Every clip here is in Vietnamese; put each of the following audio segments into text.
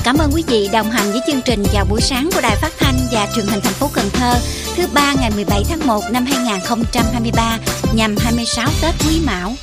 cảm ơn quý vị đồng hành với chương trình vào buổi sáng của Đài Phát thanh và Truyền hình thành phố Cần Thơ thứ ba ngày 17 tháng 1 năm 2023 nhằm 26 Tết Quý Mão.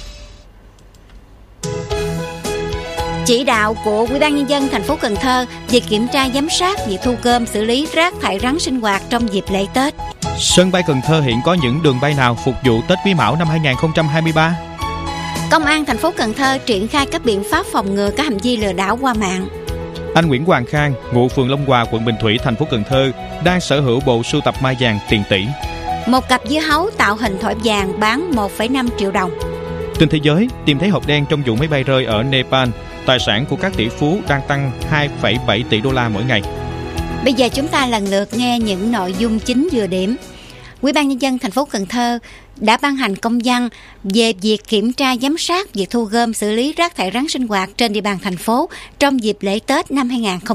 Chỉ đạo của Ủy ban Nhân dân thành phố Cần Thơ về kiểm tra giám sát việc thu gom xử lý rác thải rắn sinh hoạt trong dịp lễ Tết. Sân bay Cần Thơ hiện có những đường bay nào phục vụ Tết Quý Mão năm 2023? Công an thành phố Cần Thơ triển khai các biện pháp phòng ngừa các hành vi lừa đảo qua mạng. Anh Nguyễn Hoàng Khang, ngụ phường Long Hòa, quận Bình Thủy, thành phố Cần Thơ, đang sở hữu bộ sưu tập mai vàng tiền tỷ. Một cặp dưa hấu tạo hình thỏi vàng bán 1,5 triệu đồng. Trên thế giới, tìm thấy hộp đen trong vụ máy bay rơi ở Nepal. Tài sản của các tỷ phú đang tăng 2,7 tỷ đô la mỗi ngày. Bây giờ chúng ta lần lượt nghe những nội dung chính vừa điểm. Ủy ban Nhân dân thành phố Cần Thơ đã ban hành công văn về việc kiểm tra giám sát việc thu gom xử lý rác thải rắn sinh hoạt trên địa bàn thành phố trong dịp lễ Tết năm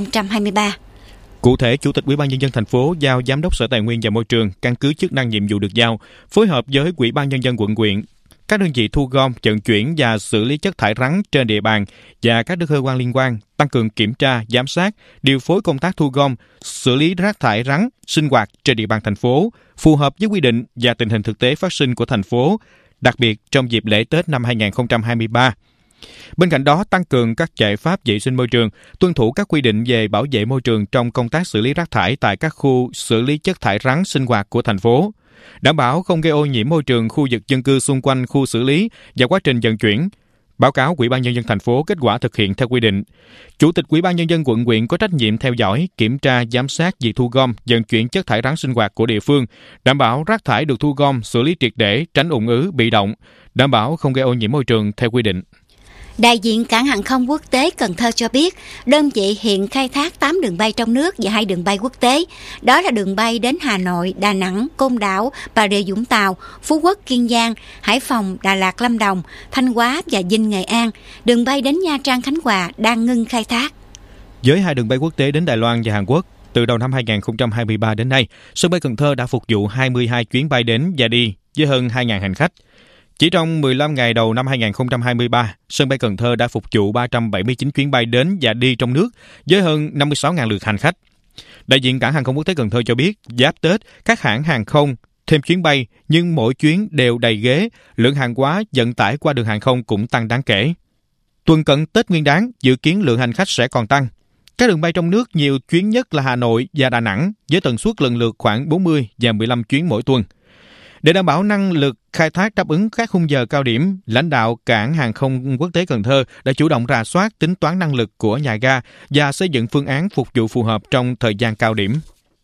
2023. Cụ thể, Chủ tịch Ủy ban Nhân dân thành phố giao Giám đốc Sở Tài nguyên và Môi trường căn cứ chức năng nhiệm vụ được giao, phối hợp với Ủy ban Nhân dân quận huyện, các đơn vị thu gom, vận chuyển và xử lý chất thải rắn trên địa bàn và các cơ quan liên quan tăng cường kiểm tra, giám sát, điều phối công tác thu gom, xử lý rác thải rắn sinh hoạt trên địa bàn thành phố, phù hợp với quy định và tình hình thực tế phát sinh của thành phố, đặc biệt trong dịp lễ Tết năm 2023. Bên cạnh đó, tăng cường các giải pháp vệ sinh môi trường, tuân thủ các quy định về bảo vệ môi trường trong công tác xử lý rác thải tại các khu xử lý chất thải rắn sinh hoạt của thành phố, đảm bảo không gây ô nhiễm môi trường khu vực dân cư xung quanh khu xử lý và quá trình vận chuyển. Báo cáo Ủy ban Nhân dân thành phố kết quả thực hiện theo quy định. Chủ tịch Ủy ban Nhân dân quận huyện có trách nhiệm theo dõi, kiểm tra, giám sát việc thu gom, vận chuyển chất thải rắn sinh hoạt của địa phương, đảm bảo rác thải được thu gom, xử lý triệt để, tránh ùn ứ, bị động, đảm bảo không gây ô nhiễm môi trường theo quy định. Đại diện Cảng hàng không quốc tế Cần Thơ cho biết, đơn vị hiện khai thác 8 đường bay trong nước và 2 đường bay quốc tế. Đó là đường bay đến Hà Nội, Đà Nẵng, Côn Đảo, Bà Rịa Vũng Tàu, Phú Quốc, Kiên Giang, Hải Phòng, Đà Lạt, Lâm Đồng, Thanh Hóa và Vinh, Nghệ An. Đường bay đến Nha Trang, Khánh Hòa đang ngưng khai thác. Với 2 đường bay quốc tế đến Đài Loan và Hàn Quốc, từ đầu năm 2023 đến nay, sân bay Cần Thơ đã phục vụ 22 chuyến bay đến và đi với hơn 2.000 hành khách. Chỉ trong 15 ngày đầu năm 2023, sân bay Cần Thơ đã phục vụ 379 chuyến bay đến và đi trong nước với hơn 56.000 lượt hành khách. Đại diện Cảng hàng không quốc tế Cần Thơ cho biết, giáp Tết, các hãng hàng không thêm chuyến bay nhưng mỗi chuyến đều đầy ghế, lượng hàng hóa vận tải qua đường hàng không cũng tăng đáng kể. Tuần cận Tết Nguyên đán, dự kiến lượng hành khách sẽ còn tăng. Các đường bay trong nước nhiều chuyến nhất là Hà Nội và Đà Nẵng với tần suất lần lượt khoảng 40 và 15 chuyến mỗi tuần. Để đảm bảo năng lực khai thác đáp ứng các khung giờ cao điểm, lãnh đạo Cảng hàng không quốc tế Cần Thơ đã chủ động rà soát tính toán năng lực của nhà ga và xây dựng phương án phục vụ phù hợp trong thời gian cao điểm.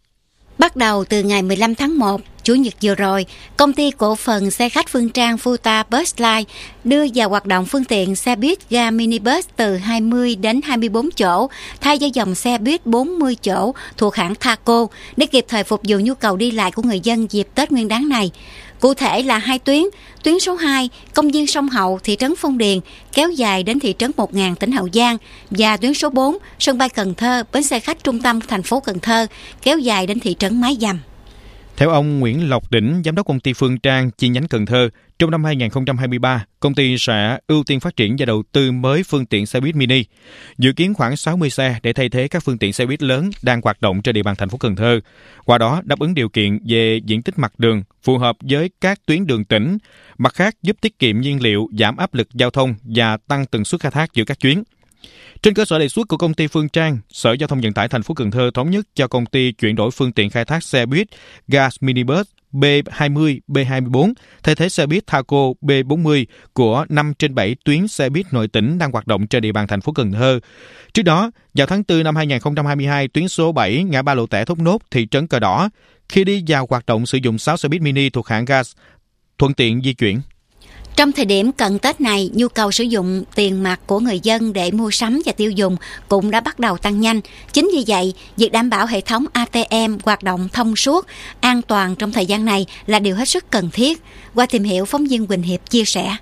Bắt đầu từ ngày 15 tháng 1, Chủ nhật vừa rồi, công ty cổ phần xe khách Phương Trang Futa Busline đưa vào hoạt động phương tiện xe buýt ga minibus từ 20 đến 24 chỗ, thay cho dòng xe buýt 40 chỗ thuộc hãng Thaco để kịp thời phục vụ nhu cầu đi lại của người dân dịp Tết Nguyên đán này. Cụ thể là 2 tuyến, tuyến số 2, công viên Sông Hậu, thị trấn Phong Điền, kéo dài đến thị trấn 1000, tỉnh Hậu Giang, và tuyến số 4, sân bay Cần Thơ, bến xe khách trung tâm thành phố Cần Thơ, kéo dài đến thị trấn Mái Dầm. Theo ông Nguyễn Lộc Đỉnh, giám đốc công ty Phương Trang chi nhánh Cần Thơ, trong năm 2023, công ty sẽ ưu tiên phát triển và đầu tư mới phương tiện xe buýt mini, dự kiến khoảng 60 xe để thay thế các phương tiện xe buýt lớn đang hoạt động trên địa bàn thành phố Cần Thơ. Qua đó đáp ứng điều kiện về diện tích mặt đường phù hợp với các tuyến đường tỉnh, mặt khác giúp tiết kiệm nhiên liệu, giảm áp lực giao thông và tăng tần suất khai thác giữa các chuyến. Trên cơ sở đề xuất của công ty Phương Trang, Sở Giao thông Vận tải thành phố Cần Thơ thống nhất cho công ty chuyển đổi phương tiện khai thác xe buýt gas minibus B20, B24 thay thế xe buýt Thaco B40 của 5 trên 7 tuyến xe buýt nội tỉnh đang hoạt động trên địa bàn thành phố Cần Thơ. Trước đó, vào tháng 4 năm 2022, tuyến số 7 ngã ba Lộ Tẻ Thốt Nốt, thị trấn Cờ Đỏ, khi đi vào hoạt động sử dụng 6 xe buýt mini thuộc hãng gas, thuận tiện di chuyển. Trong thời điểm cận Tết này, nhu cầu sử dụng tiền mặt của người dân để mua sắm và tiêu dùng cũng đã bắt đầu tăng nhanh. Chính vì vậy, việc đảm bảo hệ thống ATM hoạt động thông suốt, an toàn trong thời gian này là điều hết sức cần thiết. Qua tìm hiểu, phóng viên Quỳnh Hiệp chia sẻ.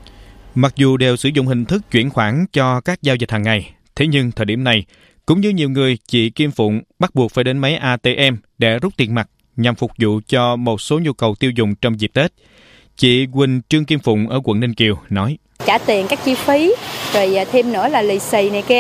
Mặc dù đều sử dụng hình thức chuyển khoản cho các giao dịch hàng ngày, thế nhưng thời điểm này, cũng như nhiều người, chị Kim Phụng bắt buộc phải đến máy ATM để rút tiền mặt nhằm phục vụ cho một số nhu cầu tiêu dùng trong dịp Tết. Chị Quỳnh Trương Kim Phụng ở quận Ninh Kiều nói: trả tiền các chi phí, rồi thêm nữa là lì xì này kia,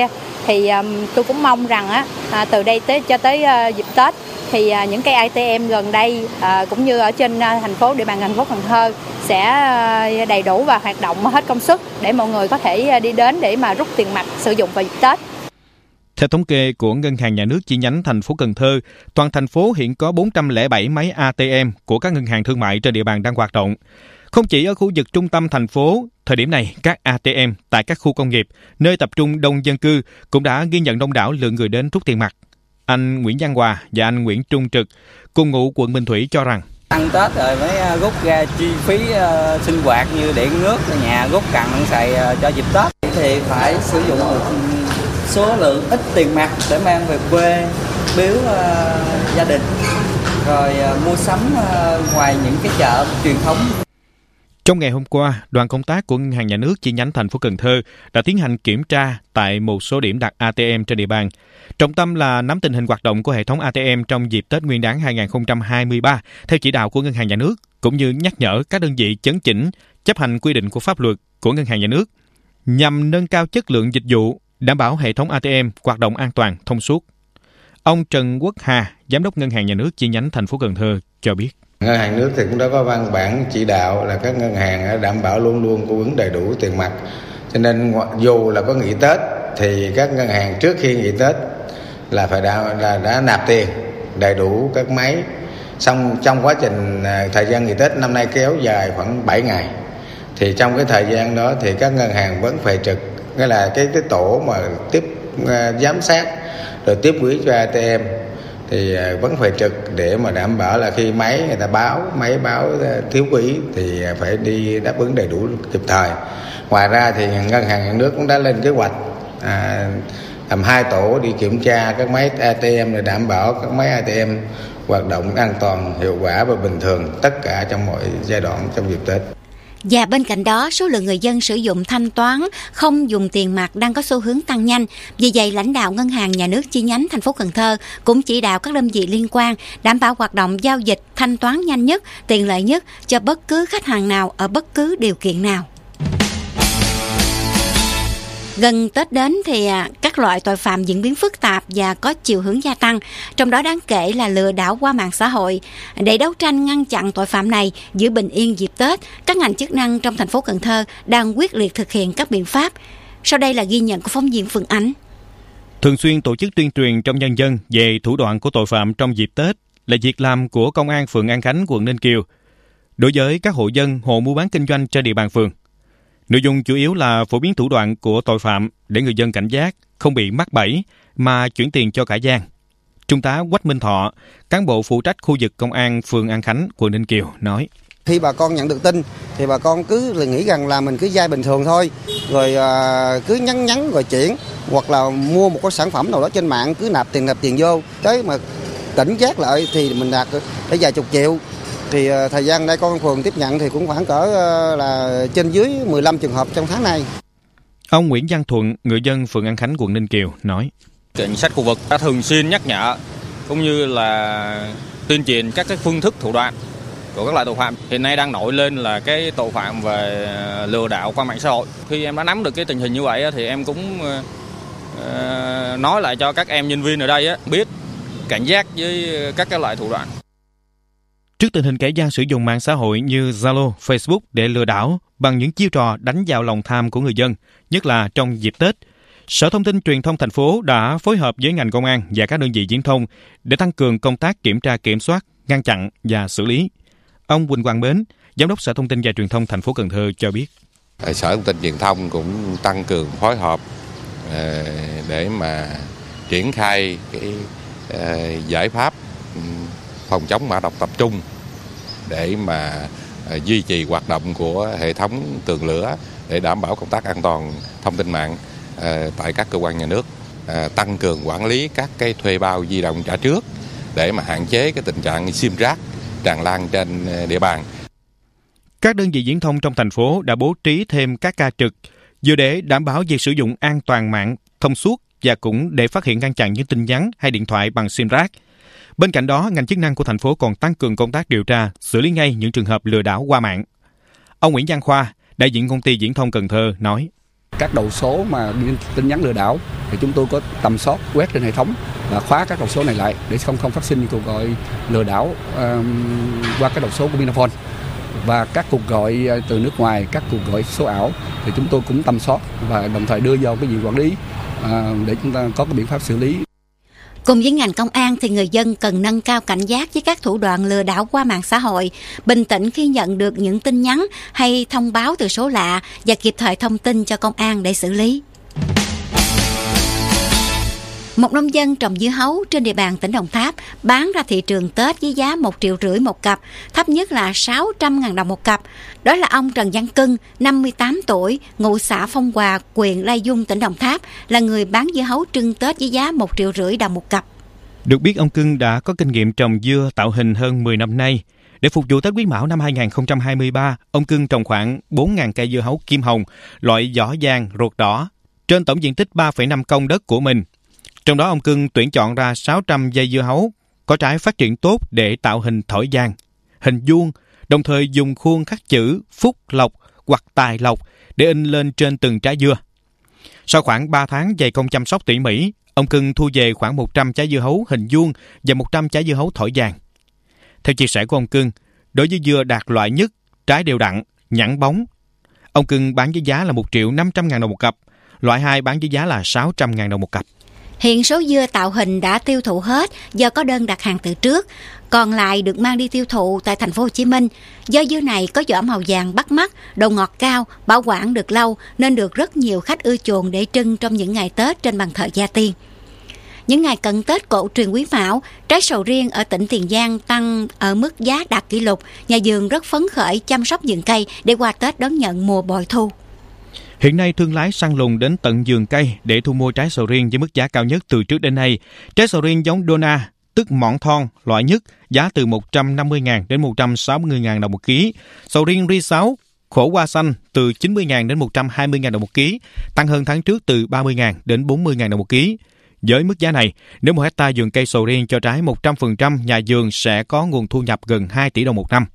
Thì tôi cũng mong rằng từ đây cho tới dịp Tết thì những cây ATM gần đây cũng như ở trên địa bàn thành phố Cần Thơ sẽ đầy đủ và hoạt động hết công suất để mọi người có thể đi đến để mà rút tiền mặt sử dụng vào dịp Tết. Theo thống kê của Ngân hàng Nhà nước chi nhánh thành phố Cần Thơ, toàn thành phố hiện có 407 máy ATM của các ngân hàng thương mại trên địa bàn đang hoạt động. Không chỉ ở khu vực trung tâm thành phố, thời điểm này các ATM tại các khu công nghiệp, nơi tập trung đông dân cư cũng đã ghi nhận đông đảo lượng người đến rút tiền mặt. Anh Nguyễn Văn Hòa và anh Nguyễn Trung Trực cùng ngụ quận Bình Thủy cho rằng ăn Tết rồi mới rút ra chi phí sinh hoạt như điện nước, nhà rút cặn xài cho dịp Tết thì phải sử dụng một số lượng ít tiền mặt để mang về quê biếu gia đình, rồi mua sắm ngoài những cái chợ truyền thống. Trong ngày hôm qua, đoàn công tác của Ngân hàng Nhà nước chi nhánh thành phố Cần Thơ đã tiến hành kiểm tra tại một số điểm đặt ATM trên địa bàn. Trọng tâm là nắm tình hình hoạt động của hệ thống ATM trong dịp Tết Nguyên đán 2023 theo chỉ đạo của Ngân hàng Nhà nước, cũng như nhắc nhở các đơn vị chấn chỉnh, chấp hành quy định của pháp luật của Ngân hàng Nhà nước nhằm nâng cao chất lượng dịch vụ, đảm bảo hệ thống ATM hoạt động an toàn, thông suốt. Ông Trần Quốc Hà, Giám đốc Ngân hàng Nhà nước chi nhánh thành phố Cần Thơ cho biết. Ngân hàng nước thì cũng đã có văn bản chỉ đạo là các ngân hàng đảm bảo luôn luôn cung ứng đầy đủ tiền mặt. Cho nên dù là có nghỉ Tết thì các ngân hàng trước khi nghỉ Tết là phải đã nạp tiền đầy đủ các máy. Xong trong quá trình thời gian nghỉ Tết năm nay kéo dài khoảng 7 ngày. Thì trong cái thời gian đó thì các ngân hàng vẫn phải trực, nghĩa là cái tổ mà tiếp giám sát rồi tiếp quỹ cho ATM thì vẫn phải trực để mà đảm bảo là khi máy báo thiếu quỹ thì phải đi đáp ứng đầy đủ kịp thời. Ngoài ra thì Ngân hàng Nhà nước cũng đã lên kế hoạch làm 2 tổ đi kiểm tra các máy ATM để đảm bảo các máy ATM hoạt động an toàn, hiệu quả và bình thường tất cả trong mọi giai đoạn trong dịp Tết. Và bên cạnh đó, số lượng người dân sử dụng thanh toán không dùng tiền mặt đang có xu hướng tăng nhanh. Vì vậy, lãnh đạo Ngân hàng Nhà nước chi nhánh thành phố Cần Thơ cũng chỉ đạo các đơn vị liên quan đảm bảo hoạt động giao dịch thanh toán nhanh nhất, tiện lợi nhất cho bất cứ khách hàng nào ở bất cứ điều kiện nào. Gần Tết đến thì các loại tội phạm diễn biến phức tạp và có chiều hướng gia tăng, trong đó đáng kể là lừa đảo qua mạng xã hội. Để đấu tranh ngăn chặn tội phạm này, giữ bình yên dịp Tết, các ngành chức năng trong thành phố Cần Thơ đang quyết liệt thực hiện các biện pháp. Sau đây là ghi nhận của phóng viên Phương Ánh. Thường xuyên tổ chức tuyên truyền trong nhân dân về thủ đoạn của tội phạm trong dịp Tết là việc làm của Công an phường An Khánh, quận Ninh Kiều. Đối với các hộ dân, hộ mua bán kinh doanh trên địa bàn phường, nội dung chủ yếu là phổ biến thủ đoạn của tội phạm để người dân cảnh giác, không bị mắc bẫy mà chuyển tiền cho kẻ gian. Trung tá Quách Minh Thọ, cán bộ phụ trách khu vực Công an phường An Khánh, quận Ninh Kiều nói: Khi bà con nhận được tin thì bà con cứ nghĩ rằng là mình cứ vay bình thường thôi, rồi cứ nhắn rồi chuyển, hoặc là mua một cái sản phẩm nào đó trên mạng cứ nạp tiền vô. Tới mà tỉnh giác lại thì mình nạp để vài chục triệu. Thì thời gian đây công an phường tiếp nhận thì cũng khoảng cỡ là trên dưới 15 trường hợp trong tháng này. Ông Nguyễn Văn Thuận, người dân phường An Khánh, quận Ninh Kiều nói: Cảnh sát khu vực đã thường xuyên nhắc nhở cũng như là tuyên truyền các cái phương thức thủ đoạn của các loại tội phạm. Hiện nay đang nổi lên là cái tội phạm về lừa đảo qua mạng xã hội. Khi em đã nắm được cái tình hình như vậy thì em cũng nói lại cho các em nhân viên ở đây biết cảnh giác với các cái loại thủ đoạn. Trước tình hình kẻ gian sử dụng mạng xã hội như Zalo, Facebook để lừa đảo bằng những chiêu trò đánh vào lòng tham của người dân, nhất là trong dịp Tết, Sở Thông tin Truyền thông thành phố đã phối hợp với ngành công an và các đơn vị viễn thông để tăng cường công tác kiểm tra kiểm soát, ngăn chặn và xử lý. Ông Quỳnh Quang Bến, Giám đốc Sở Thông tin và Truyền thông thành phố Cần Thơ cho biết: Sở Thông tin Truyền thông cũng tăng cường phối hợp để mà triển khai cái giải pháp phòng chống mã độc tập trung để mà duy trì hoạt động của hệ thống tường lửa để đảm bảo công tác an toàn thông tin mạng tại các cơ quan nhà nước, tăng cường quản lý các cái thuê bao di động trả trước để mà hạn chế cái tình trạng sim rác tràn lan trên địa bàn. Các đơn vị viễn thông trong thành phố đã bố trí thêm các ca trực vừa để đảm bảo việc sử dụng an toàn mạng thông suốt và cũng để phát hiện ngăn chặn những tin nhắn hay điện thoại bằng sim rác. Bên cạnh đó, ngành chức năng của thành phố còn tăng cường công tác điều tra, xử lý ngay những trường hợp lừa đảo qua mạng. Ông Nguyễn Văn Khoa, đại diện công ty Viễn thông Cần Thơ nói: Các đầu số mà tin nhắn lừa đảo thì chúng tôi có tầm soát quét trên hệ thống và khóa các đầu số này lại để không phát sinh những cuộc gọi lừa đảo qua các đầu số của Vinaphone. Và các cuộc gọi từ nước ngoài, các cuộc gọi số ảo thì chúng tôi cũng tầm soát và đồng thời đưa vào cái diện quản lý để chúng ta có cái biện pháp xử lý. Cùng với ngành công an thì người dân cần nâng cao cảnh giác với các thủ đoạn lừa đảo qua mạng xã hội, bình tĩnh khi nhận được những tin nhắn hay thông báo từ số lạ và kịp thời thông tin cho công an để xử lý. Một nông dân trồng dưa hấu trên địa bàn tỉnh Đồng Tháp bán ra thị trường Tết với giá 1,5 triệu một cặp, thấp nhất là 600.000 đồng một cặp. Đó là ông Trần Văn Cưng, 58 tuổi, ngụ xã Phong Hòa, huyện Lai Vung, tỉnh Đồng Tháp, là người bán dưa hấu trưng Tết với giá 1,5 triệu đồng một cặp. Được biết, ông Cưng đã có kinh nghiệm trồng dưa tạo hình hơn 10 năm nay. Để phục vụ Tết Quý Mão năm 2023, ông Cưng trồng khoảng 4.000 cây dưa hấu kim hồng, loại vỏ vàng, ruột đỏ, trên tổng diện tích 3,5 công đất của mình. Trong đó, ông Cưng tuyển chọn ra 600 dây dưa hấu có trái phát triển tốt để tạo hình thỏi vàng, hình vuông, đồng thời dùng khuôn khắc chữ Phúc Lộc hoặc Tài Lộc để in lên trên từng trái dưa. Sau khoảng 3 tháng dày công chăm sóc tỉ mỉ, ông Cưng thu về khoảng 100 trái dưa hấu hình vuông và 100 trái dưa hấu thỏi vàng. Theo chia sẻ của ông Cưng, đối với dưa đạt loại nhất, trái đều đặn, nhẵn bóng, ông Cưng bán với giá là 1.500.000 đồng một cặp, loại 2 bán với giá là 600.000 đồng một cặp. Hiện số dưa tạo hình đã tiêu thụ hết do có đơn đặt hàng từ trước, còn lại được mang đi tiêu thụ tại thành phố Hồ Chí Minh. Do dưa này có vỏ màu vàng bắt mắt, độ ngọt cao, bảo quản được lâu nên được rất nhiều khách ưa chuộng để trưng trong những ngày Tết trên bàn thờ gia tiên. Những ngày cận Tết cổ truyền Quý Mão, trái sầu riêng ở tỉnh Tiền Giang tăng ở mức giá đạt kỷ lục. Nhà vườn rất phấn khởi chăm sóc vườn cây để qua Tết đón nhận mùa bội thu. Hiện nay, thương lái săn lùng đến tận vườn cây để thu mua trái sầu riêng với mức giá cao nhất từ trước đến nay. Trái sầu riêng giống Dona, tức mỏn thon, loại nhất, giá từ 150.000 đến 160.000 đồng một ký. Sầu riêng ri 6, khổ qua xanh từ 90.000 đến 120.000 đồng một ký, tăng hơn tháng trước từ 30.000 đến 40.000 đồng một ký. Với mức giá này, nếu 1 hectare vườn cây sầu riêng cho trái 100%, nhà vườn sẽ có nguồn thu nhập gần 2 tỷ đồng một năm.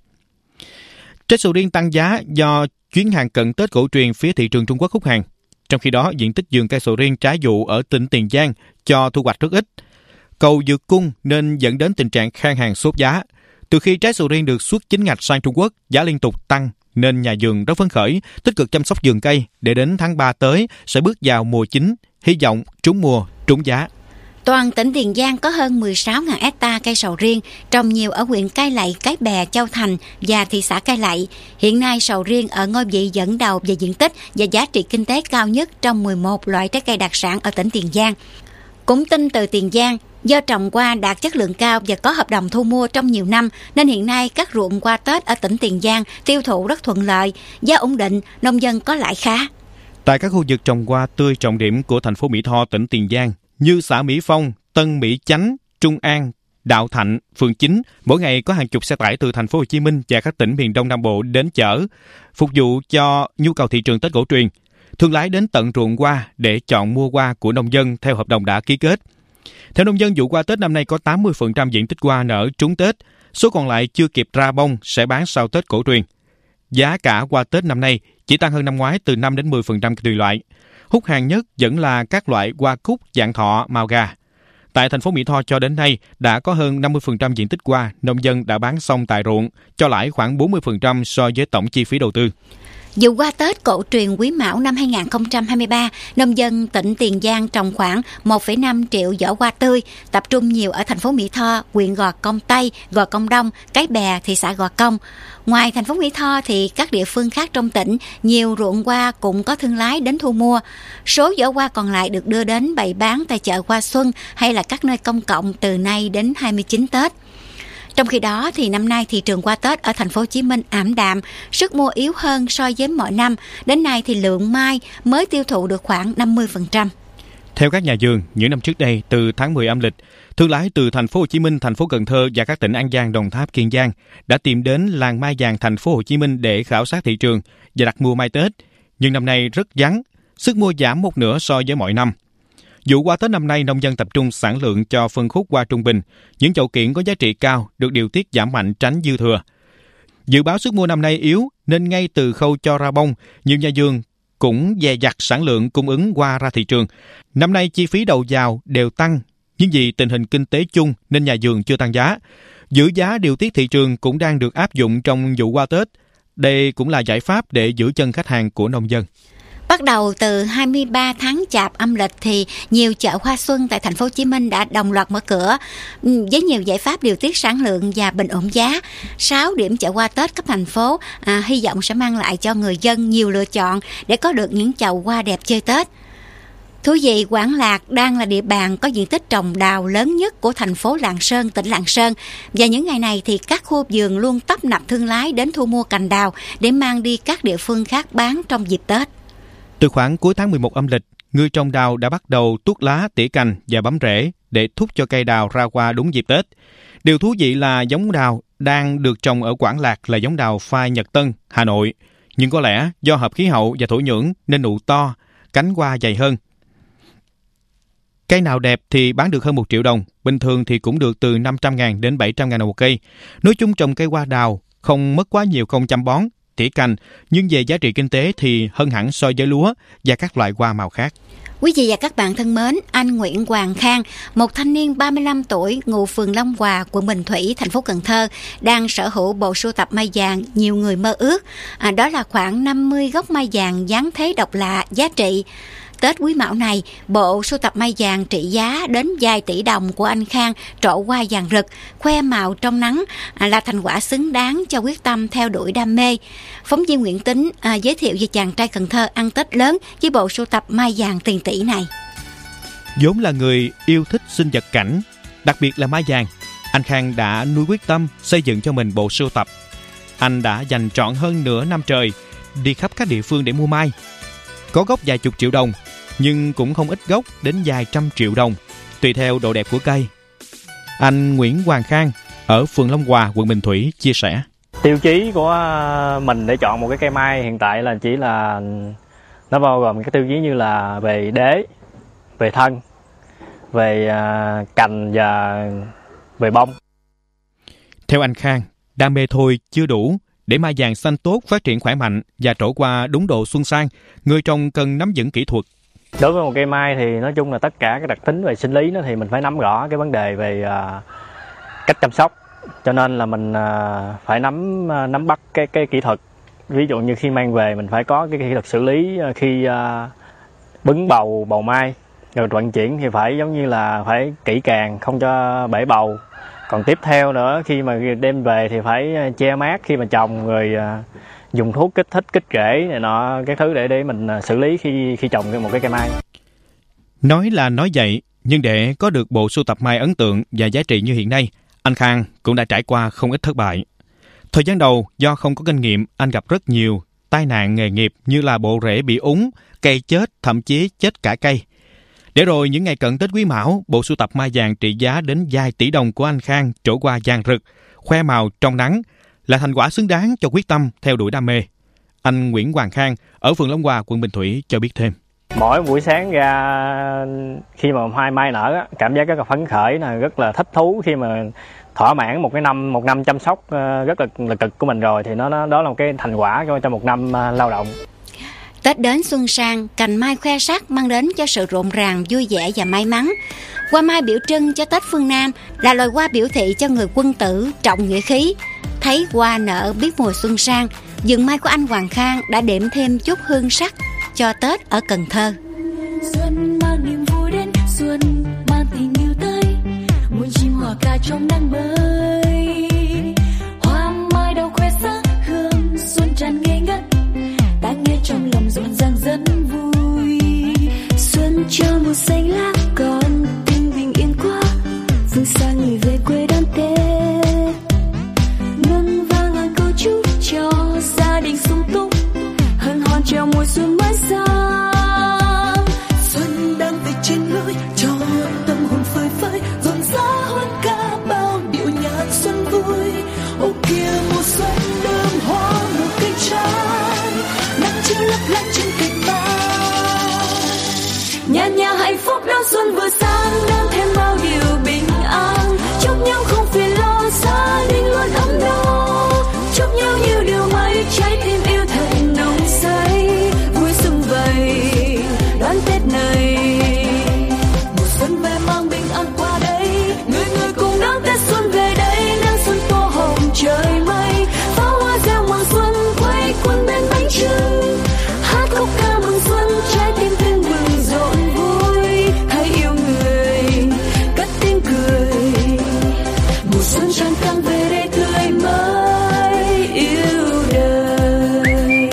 Trái sầu riêng tăng giá do chuyến hàng cận Tết cổ truyền phía thị trường Trung Quốc hút hàng. Trong khi đó, diện tích vườn cây sầu riêng trái vụ ở tỉnh Tiền Giang cho thu hoạch rất ít. Cầu vượt cung nên dẫn đến tình trạng khan hàng sốt giá. Từ khi trái sầu riêng được xuất chính ngạch sang Trung Quốc, giá liên tục tăng nên nhà vườn rất phấn khởi, tích cực chăm sóc vườn cây để đến tháng 3 tới sẽ bước vào mùa chính, hy vọng trúng mùa, trúng giá. Toàn tỉnh Tiền Giang có hơn 16.000 hectare cây sầu riêng, trồng nhiều ở huyện Cai Lậy, Cái Bè, Châu Thành và thị xã Cai Lậy. Hiện nay sầu riêng ở ngôi vị dẫn đầu về diện tích và giá trị kinh tế cao nhất trong 11 loại trái cây đặc sản ở tỉnh Tiền Giang. Cũng tin từ Tiền Giang, do trồng qua đạt chất lượng cao và có hợp đồng thu mua trong nhiều năm, nên hiện nay các ruộng qua Tết ở tỉnh Tiền Giang tiêu thụ rất thuận lợi, giá ổn định, nông dân có lãi khá. Tại các khu vực trồng hoa tươi trọng điểm của thành phố Mỹ Tho, tỉnh Tiền Giang, như xã Mỹ Phong, Tân Mỹ Chánh, Trung An, Đạo Thạnh, phường 9, mỗi ngày có hàng chục xe tải từ thành phố Hồ Chí Minh và các tỉnh miền Đông Nam Bộ đến chở, phục vụ cho nhu cầu thị trường Tết cổ truyền. Thương lái đến tận ruộng hoa để chọn mua hoa của nông dân theo hợp đồng đã ký kết. Theo nông dân, vụ hoa Tết năm nay có 80% diện tích hoa nở trúng Tết, số còn lại chưa kịp ra bông sẽ bán sau Tết cổ truyền. Giá cả hoa Tết năm nay chỉ tăng hơn năm ngoái từ 5 đến 10% tùy loại. Hút hàng nhất vẫn là các loại hoa cúc dạng thọ màu gà. Tại thành phố Mỹ Tho cho đến nay đã có hơn 50% diện tích hoa nông dân đã bán xong tại ruộng, cho lãi khoảng 40% so với tổng chi phí đầu tư. Vụ hoa Tết cổ truyền Quý Mão năm 2023, nông dân tỉnh Tiền Giang trồng khoảng 1,5 triệu giỏ hoa tươi, tập trung nhiều ở thành phố Mỹ Tho, huyện Gò Công Tây, Gò Công Đông, Cái Bè, thị xã Gò Công. Ngoài thành phố Mỹ Tho thì các địa phương khác trong tỉnh, nhiều ruộng hoa cũng có thương lái đến thu mua. Số giỏ hoa còn lại được đưa đến bày bán tại chợ hoa xuân hay là các nơi công cộng từ nay đến 29 Tết. Trong khi đó thì năm nay thị trường hoa Tết ở thành phố Hồ Chí Minh ảm đạm, sức mua yếu hơn so với mọi năm. Đến nay thì lượng mai mới tiêu thụ được khoảng 50%. Theo các nhà vườn, những năm trước đây, từ tháng 10 âm lịch, thương lái từ thành phố Hồ Chí Minh, thành phố Cần Thơ và các tỉnh An Giang, Đồng Tháp, Kiên Giang đã tìm đến làng mai vàng thành phố Hồ Chí Minh để khảo sát thị trường và đặt mua mai Tết. Nhưng năm nay rất vắng, sức mua giảm một nửa so với mọi năm. Vụ hoa Tết năm nay, nông dân tập trung sản lượng cho phân khúc hoa trung bình. Những chậu kiện có giá trị cao được điều tiết giảm mạnh tránh dư thừa. Dự báo sức mua năm nay yếu nên ngay từ khâu cho ra bông, nhiều nhà vườn cũng dè dặt sản lượng cung ứng qua ra thị trường. Năm nay chi phí đầu vào đều tăng, nhưng vì tình hình kinh tế chung nên nhà vườn chưa tăng giá. Giữ giá điều tiết thị trường cũng đang được áp dụng trong vụ qua Tết. Đây cũng là giải pháp để giữ chân khách hàng của nông dân. Bắt đầu từ 23 tháng Chạp âm lịch thì nhiều chợ hoa xuân tại thành phố Hồ Chí Minh đã đồng loạt mở cửa với nhiều giải pháp điều tiết sản lượng và bình ổn giá. 6 điểm chợ hoa Tết cấp thành phố hy vọng sẽ mang lại cho người dân nhiều lựa chọn để có được những chậu hoa đẹp chơi Tết. Thú vị, Quảng Lạc đang là địa bàn có diện tích trồng đào lớn nhất của thành phố Lạng Sơn, tỉnh Lạng Sơn. Và những ngày này thì các khu vườn luôn tấp nập thương lái đến thu mua cành đào để mang đi các địa phương khác bán trong dịp Tết. Từ khoảng cuối tháng 11 âm lịch, người trồng đào đã bắt đầu tuốt lá, tỉa cành và bấm rễ để thúc cho cây đào ra hoa đúng dịp Tết. Điều thú vị là giống đào đang được trồng ở Quảng Lạc là giống đào phai Nhật Tân, Hà Nội. Nhưng có lẽ do hợp khí hậu và thổ nhưỡng nên nụ to, cánh hoa dày hơn. Cây nào đẹp thì bán được hơn 1 triệu đồng, bình thường thì cũng được từ 500.000 đến 700.000 đồng một cây. Nói chung trồng cây hoa đào không mất quá nhiều công chăm bón, tỉa cành, nhưng về giá trị kinh tế thì hơn hẳn so với lúa và các loại hoa màu khác. Quý vị và các bạn thân mến, anh Nguyễn Hoàng Khang, một thanh niên 35 tuổi, ngụ phường Long Hòa, quận Bình Thủy, thành phố Cần Thơ, đang sở hữu bộ sưu tập mai vàng nhiều người mơ ước. Đó là khoảng 50 gốc mai vàng dáng thế độc lạ, giá trị. Tết Quý Mão này, bộ sưu tập mai vàng trị giá đến vài tỷ đồng của anh Khang trổ hoa vàng rực, khoe màu trong nắng là thành quả xứng đáng cho quyết tâm theo đuổi đam mê. Phóng viên Nguyễn Tính giới thiệu về chàng trai Cần Thơ ăn Tết lớn với bộ sưu tập mai vàng tiền tỷ này. Vốn là người yêu thích sinh vật cảnh, đặc biệt là mai vàng, anh Khang đã nuôi quyết tâm xây dựng cho mình bộ sưu tập. Anh đã dành trọn hơn nửa năm trời đi khắp các địa phương để mua mai. Có gốc vài chục triệu đồng, nhưng cũng không ít gốc đến vài trăm triệu đồng, tùy theo độ đẹp của cây. Anh Nguyễn Hoàng Khang ở phường Long Hòa, quận Bình Thủy chia sẻ. Tiêu chí của mình để chọn một cái cây mai hiện tại là chỉ là nó bao gồm các tiêu chí như là về đế, về thân, về cành và về bông. Theo anh Khang, đam mê thôi chưa đủ. Để mai vàng xanh tốt, phát triển khỏe mạnh và trổ qua đúng độ xuân sang, người trồng cần nắm vững kỹ thuật. Đối với một cây mai thì nói chung là tất cả các đặc tính về sinh lý nó thì mình phải nắm rõ cái vấn đề về cách chăm sóc. Cho nên là mình phải nắm bắt cái kỹ thuật. Ví dụ như khi mang về mình phải có cái kỹ thuật xử lý khi bứng bầu mai. Rồi vận chuyển thì phải giống như là phải kỹ càng, không cho bể bầu. Còn tiếp theo nữa, khi mà đem về thì phải che mát khi mà trồng, rồi dùng thuốc kích thích, kích rễ này nọ, các thứ để mình xử lý khi trồng một cái cây mai. Nói là nói vậy, nhưng để có được bộ sưu tập mai ấn tượng và giá trị như hiện nay, anh Khang cũng đã trải qua không ít thất bại. Thời gian đầu, do không có kinh nghiệm, anh gặp rất nhiều tai nạn nghề nghiệp như là bộ rễ bị úng, cây chết, thậm chí chết cả cây. Để rồi những ngày cận Tết Quý Mão, bộ sưu tập mai vàng trị giá đến vài tỷ đồng của anh Khang trổ qua vàng rực, khoe màu trong nắng là thành quả xứng đáng cho quyết tâm theo đuổi đam mê. Anh Nguyễn Hoàng Khang ở phường Long Hòa, quận Bình Thủy cho biết thêm. Mỗi buổi sáng ra khi mà mai nở, cảm giác rất là phấn khởi, rất là thích thú khi mà thỏa mãn một năm chăm sóc rất là cực của mình rồi, thì đó là một cái thành quả cho một năm lao động. Tết đến xuân sang, cành mai khoe sắc mang đến cho sự rộn ràng, vui vẻ và may mắn. Hoa mai biểu trưng cho Tết phương Nam là loài hoa biểu thị cho người quân tử trọng nghĩa khí. Thấy hoa nở biết mùa xuân sang, vườn mai của anh Hoàng Khang đã điểm thêm chút hương sắc cho Tết ở Cần Thơ. Xuân mang niềm vui đến, xuân mang tình yêu tới, muôn chim hòa ca trong nắng mới. Hoa mai đầu khoe sắc hương xuân tràn ngây ngất, ta nghe trong lòng rộn ràng rất vui. Xuân cho màu xanh lá còn tình bình yên quá, phương xa người về quê đón Tết. Ngân vang ngàn câu chúc cho gia đình sung túc, hân hoan chào mùa xuân mới sang. Xuân đang về trên lối cho tâm hồn phơi phới, rộn rã hơn cả bao điệu nhạc xuân vui. Ô kia mùa xuân đơm hoa một cây trái, nắng chiếu lấp lánh trên cành mai. Nhà nhà hạnh phúc đón xuân vừa sang, đón thêm bao điều bình an. xuân tràn càng về đây tươi mới yêu đời.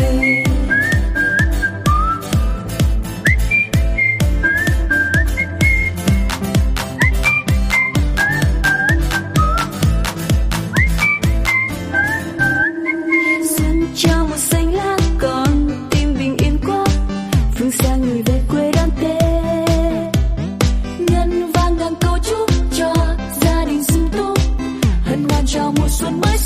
Xuân trao một xanh lá còn tim bình yên quá, phương xa người về quê đón Tết. Ngân vang ngàn câu chúc cho gia đình sum túc, hân hoan chào mùa xuân mới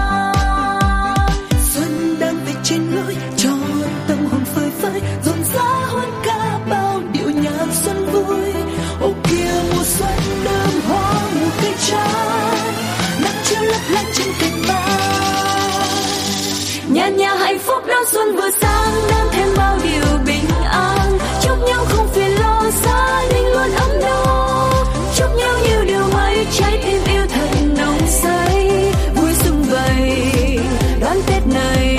sang. Xuân đang về trên lối cho tâm hồn phơi phới, rộn rã hơn cả bao điệu nhạc xuân vui. Ô kia mùa xuân đơm hoa mùa cây trái, nắng chiếu lấp lánh trên cành mai. Nhà nhà hạnh phúc đón xuân vừa sang, đang thêm bao điều bình an. Chúc nhau không phiền lo, gia đình luôn ấm no. Chúc nhau nhiều điều may, trái tim yêu thật nồng say. Vui xuân vầy đón Tết này,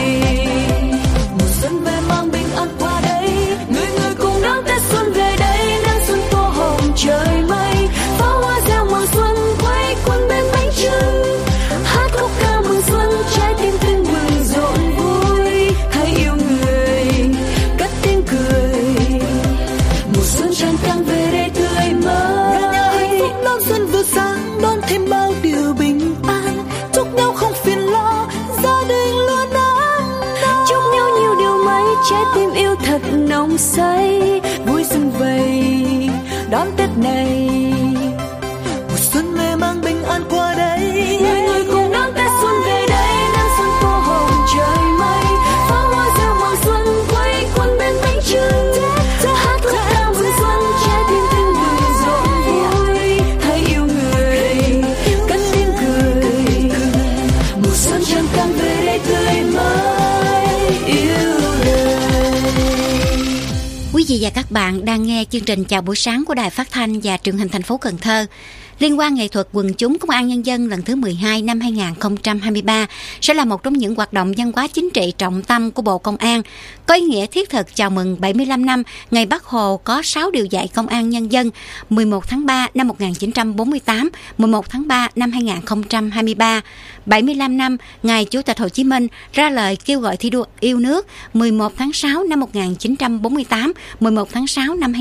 mùa xuân về mang bình an qua đây. Người người cùng đón Tết xuân về đây, nắng xuân tô hồng trời mây. Pháo hoa reo mừng xuân quay quần bên bánh trưng, hát khúc ca mừng xuân, trái tim tưng bừng rộn vui. Hãy yêu người cất tiếng cười, mùa xuân tràn càng về đây tươi mới. Hạnh phúc đón xuân vừa sáng, đón thêm bao điều bình an. Chúc nhau không phiền lo, gia đình luôn ấm no. Chúc nhau nhiều điều may, trái tim yêu thật nồng say. Vui xuân vầy đón Tết này, mùa xuân về mang bình an qua đây. Người người cùng đón Tết xuân về đây, nắng xuân tô hồng trời mây. Pháo hoa reo mừng xuân quay quần bên bánh trưng, hát khúc ca mừng xuân, trái tim tưng bừng rộn vui. Hãy yêu người cất tiếng cười, mùa xuân tràn càng về đây tươi mới yêu đời. Quý vị và các bạn đang nghe chương trình Chào buổi sáng của Đài Phát thanh và Truyền hình thành phố Cần Thơ. Liên hoan nghệ thuật quần chúng Công an Nhân dân lần thứ 12 năm 2023 sẽ là một trong những hoạt động văn hóa chính trị trọng tâm của Bộ Công an, có ý nghĩa thiết thực chào mừng 75 năm ngày Bác Hồ có 6 điều dạy Công an Nhân dân 11 tháng 3 năm 1948, 11 tháng 3 năm 2023, 75 năm ngày Chủ tịch Hồ Chí Minh ra lời kêu gọi thi đua yêu nước 11 tháng 6 năm 1948, 11 tháng 6 năm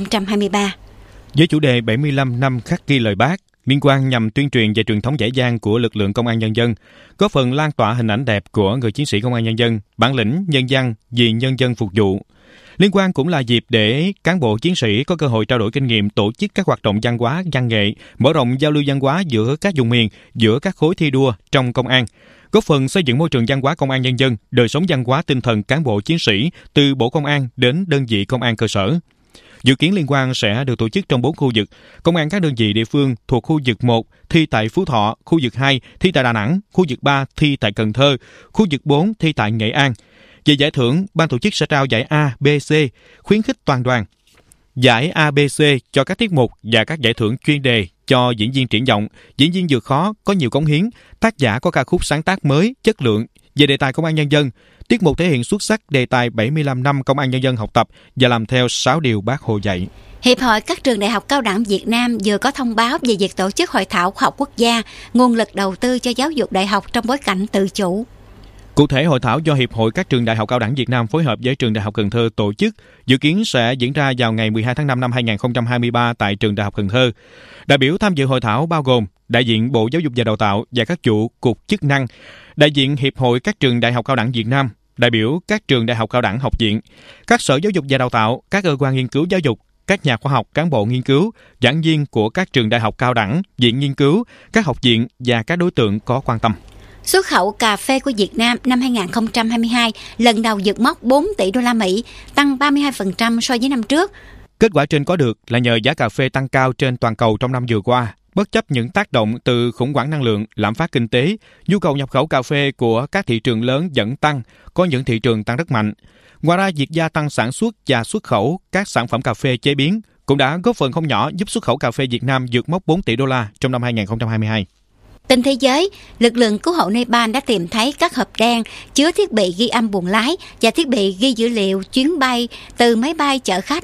2023. Với chủ đề 75 năm khắc ghi lời Bác, liên hoan nhằm tuyên truyền về truyền thống vẻ vang của lực lượng Công an Nhân dân, góp phần lan tỏa hình ảnh đẹp của người chiến sĩ Công an Nhân dân, bản lĩnh, nhân văn, vì nhân dân phục vụ. Liên hoan cũng là dịp để cán bộ chiến sĩ có cơ hội trao đổi kinh nghiệm, tổ chức các hoạt động văn hóa, văn nghệ, mở rộng giao lưu văn hóa giữa các vùng miền, giữa các khối thi đua trong công an, góp phần xây dựng môi trường văn hóa Công an Nhân dân, đời sống văn hóa tinh thần cán bộ chiến sĩ từ Bộ Công an đến đơn vị công an cơ sở. Dự kiến liên hoan sẽ được tổ chức trong 4 khu vực. Công an các đơn vị địa phương thuộc khu vực 1 thi tại Phú Thọ, khu vực 2 thi tại Đà Nẵng, khu vực 3 thi tại Cần Thơ, khu vực 4 thi tại Nghệ An. Về giải thưởng, ban tổ chức sẽ trao giải A, B, C, khuyến khích toàn đoàn. Giải A, B, C cho các tiết mục và các giải thưởng chuyên đề cho diễn viên triển vọng, diễn viên vượt khó, có nhiều cống hiến, tác giả có ca khúc sáng tác mới, chất lượng. Về đề tài Công an Nhân dân, tiết mục thể hiện xuất sắc đề tài 75 năm Công an Nhân dân học tập và làm theo 6 điều Bác Hồ dạy. Hiệp hội các trường đại học cao đẳng Việt Nam vừa có thông báo về việc tổ chức hội thảo khoa học quốc gia, nguồn lực đầu tư cho giáo dục đại học trong bối cảnh tự chủ. Cụ thể, hội thảo do Hiệp hội các trường đại học cao đẳng Việt Nam phối hợp với trường Đại học Cần Thơ tổ chức, dự kiến sẽ diễn ra vào ngày 12 tháng 5 năm 2023 tại trường Đại học Cần Thơ. Đại biểu tham dự hội thảo bao gồm đại diện Bộ Giáo dục và Đào tạo và các vụ cục chức năng, đại diện Hiệp hội các trường đại học cao đẳng Việt Nam, đại biểu các trường đại học cao đẳng học viện, các sở giáo dục và đào tạo, các cơ quan nghiên cứu giáo dục, các nhà khoa học, cán bộ nghiên cứu, giảng viên của các trường đại học cao đẳng, viện nghiên cứu, các học viện và các đối tượng có quan tâm. Xuất khẩu cà phê của Việt Nam năm 2022 lần đầu vượt mốc 4 tỷ đô la Mỹ, tăng 32% so với năm trước. Kết quả trên có được là nhờ giá cà phê tăng cao trên toàn cầu trong năm vừa qua. Bất chấp những tác động từ khủng hoảng năng lượng, lạm phát kinh tế, nhu cầu nhập khẩu cà phê của các thị trường lớn vẫn tăng, có những thị trường tăng rất mạnh. Ngoài ra, việc gia tăng sản xuất và xuất khẩu các sản phẩm cà phê chế biến cũng đã góp phần không nhỏ giúp xuất khẩu cà phê Việt Nam vượt mốc 4 tỷ đô la trong năm 2022. Tin thế giới, lực lượng cứu hộ Nepal đã tìm thấy các hộp đen chứa thiết bị ghi âm buồng lái và thiết bị ghi dữ liệu chuyến bay từ máy bay chở khách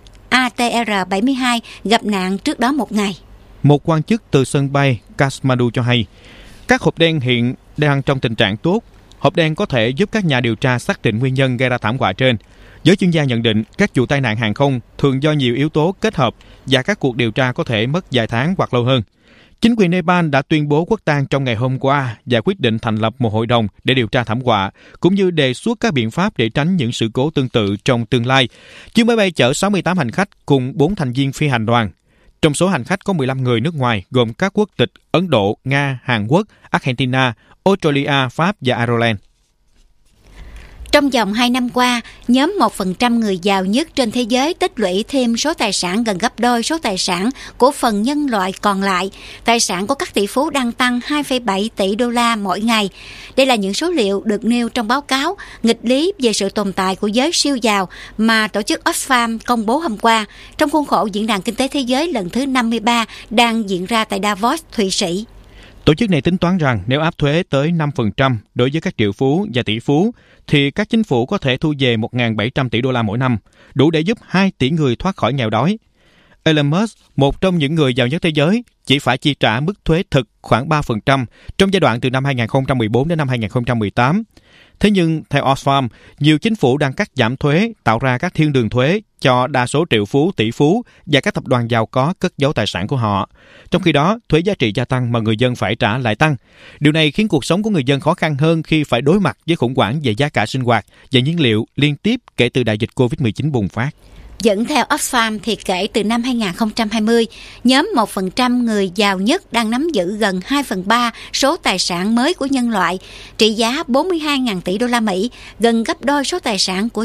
ATR-72 gặp nạn trước đó một ngày. Một quan chức từ sân bay Kathmandu cho hay, Các hộp đen hiện đang trong tình trạng tốt. Hộp đen có thể giúp các nhà điều tra xác định nguyên nhân gây ra thảm họa trên. Giới chuyên gia nhận định các vụ tai nạn hàng không thường do nhiều yếu tố kết hợp và các cuộc điều tra có thể mất vài tháng hoặc lâu hơn. Chính quyền Nepal đã tuyên bố quốc tang trong ngày hôm qua và quyết định thành lập một hội đồng để điều tra thảm họa, cũng như đề xuất các biện pháp để tránh những sự cố tương tự trong tương lai. Chiếc máy bay chở 68 hành khách cùng 4 thành viên phi hành đoàn. Trong số hành khách có 15 người nước ngoài gồm các quốc tịch Ấn Độ, Nga, Hàn Quốc, Argentina, Australia, Pháp và Ireland. Trong vòng 2 năm qua, nhóm 1% người giàu nhất trên thế giới tích lũy thêm số tài sản gần gấp đôi số tài sản của phần nhân loại còn lại. Tài sản của các tỷ phú đang tăng 2,7 tỷ đô la mỗi ngày. Đây là những số liệu được nêu trong báo cáo nghịch lý về sự tồn tại của giới siêu giàu mà tổ chức Oxfam công bố hôm qua trong khuôn khổ Diễn đàn Kinh tế Thế giới lần thứ 53 đang diễn ra tại Davos, Thụy Sĩ. Tổ chức này tính toán rằng nếu áp thuế tới 5% đối với các triệu phú và tỷ phú, thì các chính phủ có thể thu về 1.700 tỷ đô la mỗi năm, đủ để giúp 2 tỷ người thoát khỏi nghèo đói. Elon Musk, một trong những người giàu nhất thế giới, chỉ phải chi trả mức thuế thực khoảng 3% trong giai đoạn từ năm 2014 đến năm 2018. Thế nhưng, theo Oxfam, nhiều chính phủ đang cắt giảm thuế, tạo ra các thiên đường thuế cho đa số triệu phú, tỷ phú và các tập đoàn giàu có cất giấu tài sản của họ. Trong khi đó, thuế giá trị gia tăng mà người dân phải trả lại tăng. Điều này khiến cuộc sống của người dân khó khăn hơn khi phải đối mặt với khủng hoảng về giá cả sinh hoạt và nhiên liệu liên tiếp kể từ đại dịch COVID-19 bùng phát. Dẫn theo Oxfam thì kể từ năm 2020, nhóm 1% người giàu nhất đang nắm giữ gần 2/3 số tài sản mới của nhân loại, trị giá 42.000 tỷ đô la Mỹ, gần gấp đôi số tài sản của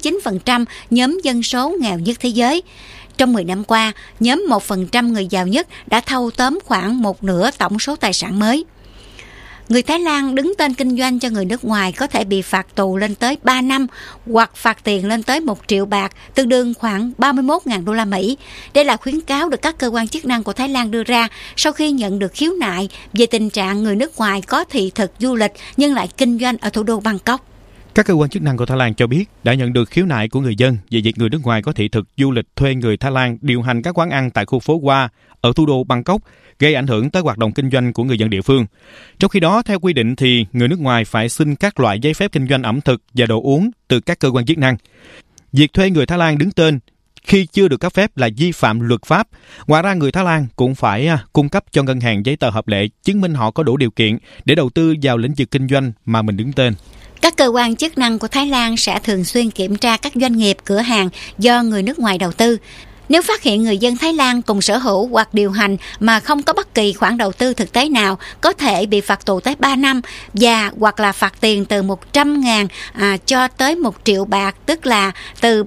99% nhóm dân số nghèo nhất thế giới. Trong 10 năm qua, nhóm 1% người giàu nhất đã thâu tóm khoảng một nửa tổng số tài sản mới. Người Thái Lan đứng tên kinh doanh cho người nước ngoài có thể bị phạt tù lên tới 3 năm hoặc phạt tiền lên tới 1 triệu bạc, tương đương khoảng 31.000 đô la Mỹ. Đây là khuyến cáo được các cơ quan chức năng của Thái Lan đưa ra sau khi nhận được khiếu nại về tình trạng người nước ngoài có thị thực du lịch nhưng lại kinh doanh ở thủ đô Bangkok. Các cơ quan chức năng của Thái Lan cho biết đã nhận được khiếu nại của người dân về việc người nước ngoài có thị thực du lịch thuê người Thái Lan điều hành các quán ăn tại khu phố Hoa ở thủ đô Bangkok, gây ảnh hưởng tới hoạt động kinh doanh của người dân địa phương. Trong khi đó, theo quy định thì người nước ngoài phải xin các loại giấy phép kinh doanh ẩm thực và đồ uống từ các cơ quan chức năng. Việc thuê người Thái Lan đứng tên khi chưa được cấp phép là vi phạm luật pháp. Ngoài ra, người Thái Lan cũng phải cung cấp cho ngân hàng giấy tờ hợp lệ chứng minh họ có đủ điều kiện để đầu tư vào lĩnh vực kinh doanh mà mình đứng tên. Các cơ quan chức năng của Thái Lan sẽ thường xuyên kiểm tra các doanh nghiệp, cửa hàng do người nước ngoài đầu tư. Nếu phát hiện người dân Thái Lan cùng sở hữu hoặc điều hành mà không có bất kỳ khoản đầu tư thực tế nào, có thể bị phạt tù tới 3 năm và hoặc là phạt tiền từ 100.000 cho tới 1 triệu bạc, tức là từ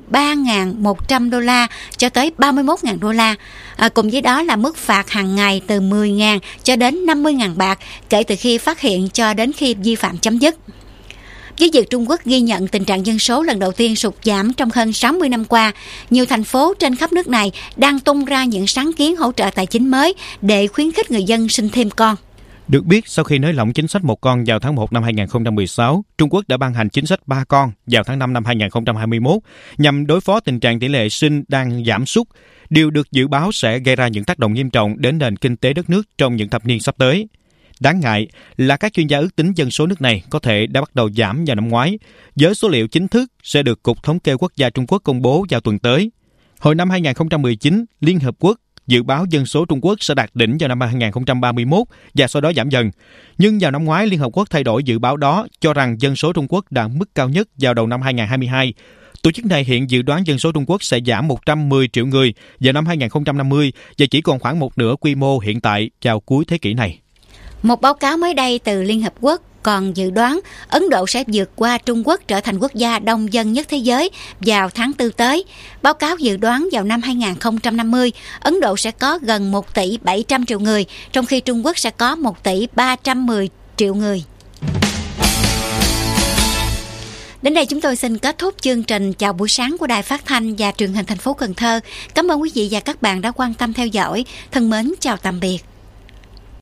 3.100 đô la cho tới 31.000 đô la. Cùng với đó là mức phạt hàng ngày từ 10.000 cho đến 50.000 bạc kể từ khi phát hiện cho đến khi vi phạm chấm dứt. Với việc Trung Quốc ghi nhận tình trạng dân số lần đầu tiên sụt giảm trong hơn 60 năm qua, nhiều thành phố trên khắp nước này đang tung ra những sáng kiến hỗ trợ tài chính mới để khuyến khích người dân sinh thêm con. Được biết, sau khi nới lỏng chính sách 1 con vào tháng 1 năm 2016, Trung Quốc đã ban hành chính sách 3 con vào tháng 5 năm 2021 nhằm đối phó tình trạng tỷ lệ sinh đang giảm sút. Điều được dự báo sẽ gây ra những tác động nghiêm trọng đến nền kinh tế đất nước trong những thập niên sắp tới. Đáng ngại là các chuyên gia ước tính dân số nước này có thể đã bắt đầu giảm vào năm ngoái, với số liệu chính thức sẽ được Cục Thống kê Quốc gia Trung Quốc công bố vào tuần tới. Hồi năm 2019, Liên Hợp Quốc dự báo dân số Trung Quốc sẽ đạt đỉnh vào năm 2031 và sau đó giảm dần. Nhưng vào năm ngoái, Liên Hợp Quốc thay đổi dự báo đó, cho rằng dân số Trung Quốc đạt mức cao nhất vào đầu năm 2022. Tổ chức này hiện dự đoán dân số Trung Quốc sẽ giảm 110 triệu người vào năm 2050 và chỉ còn khoảng một nửa quy mô hiện tại vào cuối thế kỷ này. Một báo cáo mới đây từ Liên Hợp Quốc còn dự đoán Ấn Độ sẽ vượt qua Trung Quốc trở thành quốc gia đông dân nhất thế giới vào tháng 4 tới. Báo cáo dự đoán vào năm 2050, Ấn Độ sẽ có gần 1 tỷ 700 triệu người, trong khi Trung Quốc sẽ có 1 tỷ 310 triệu người. Đến đây chúng tôi xin kết thúc chương trình Chào buổi sáng của Đài Phát thanh và Truyền hình thành phố Cần Thơ. Cảm ơn quý vị và các bạn đã quan tâm theo dõi. Thân mến chào tạm biệt.